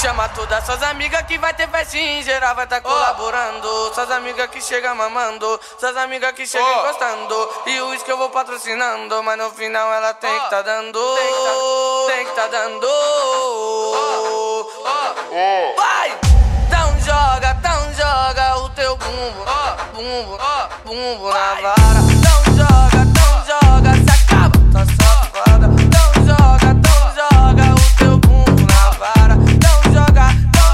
Chama todas suas amigas que vai ter festinha em geral, vai tá colaborando. Suas amigas que chegam mamando, suas amigas que chegam encostando. E o uísque eu vou patrocinando, mas no final ela tem que tá dando. Tem que tá dando. Vai! Então joga o teu bumbo, bumbo na vara. Então joga, se acaba, tá safada. Então joga o teu bumbo na vara. Então joga.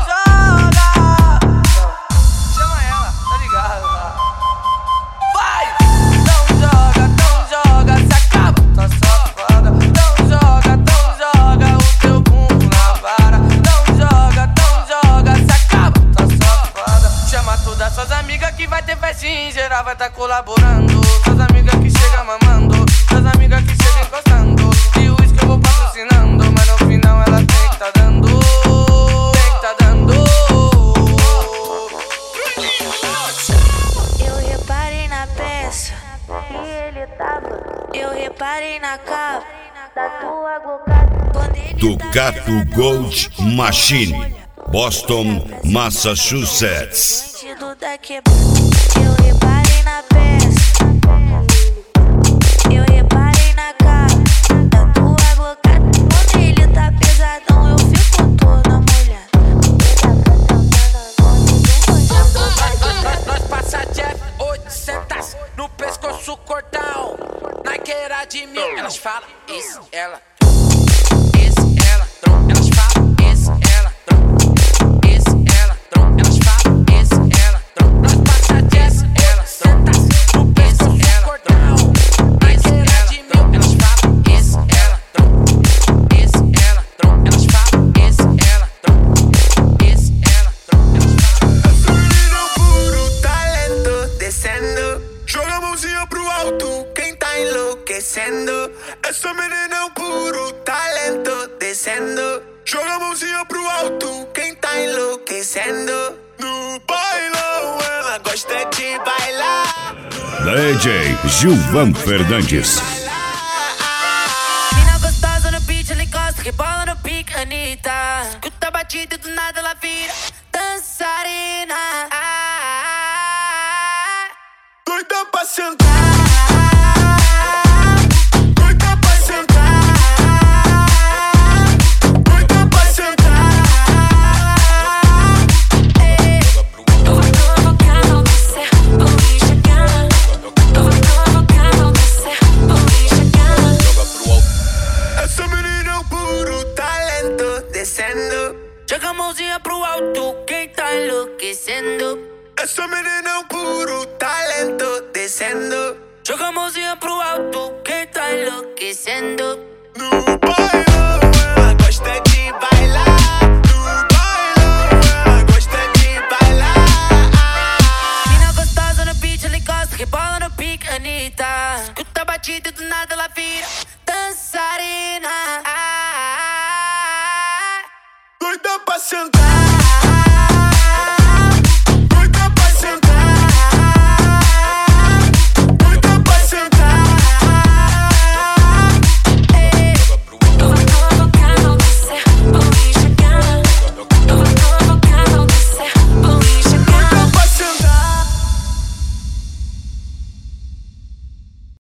Chama ela, tá ligado? Vai! Então joga, se acaba, tá safada. Então joga o teu bumbo na vara. Então joga, se acaba, tá safada. Chama todas suas amigas que vai ter festinha em geral, vai tá colaborando. Suas amigas que chegam mamando, suas amigas que chegam encostando. E o uísque eu vou patrocinando, mas no final ela tem que tá dando. Tem que tá dando. Eu reparei na peça que ele tava. Eu reparei na capa da tua boca. Ducato Gold Machine, Boston, Massachusetts. Bandido da quebrada. Eu reparei na peça. Eu reparei na capa da tua boca. Quando ele tá pesadão, eu fico toda molhada. Nós passa Jeff 800 no pescoço cordão. Naqueira de mil. Elas falam isso, ela. Esse, ela, tron. Elas falam esse, ela, tron. Esse, ela, tron. Elas falam esse, ela, tron. Nós passa Jeff, ela, sentas no pescoço cordão. Naqueira de mil. Elas falam esse, ela, tron. Esse, ela, tron. Elas falam esse, ela, tron. Esse, ela, tron. Elas falam. Essa menina é um puro talento descendo. Joga a mãozinha pro alto, quem tá enlouquecendo. Essa menina é um puro talento descendo. Joga a mãozinha pro alto, quem tá enlouquecendo. No bailão ela gosta de bailar. DJ Gilvan Fernandes. Mina gostosa no beat, ela encosta, rebola no pique, Anitta. Escuta a batida e do nada ela vira dançarina. Doida pra sentar. Doida pra sentar. Doida pra sentar. Eu vou provocar, vou descer, vou me chegar. Eu vou provocar, vou descer, vou me chegar. Essa menina é um puro talento descendo. Joga a mãozinha pro alto, quem tá enlouquecendo. Essa menina é um puro talento descendo. Joga a mãozinha pro alto, quem tá enlouquecendo. No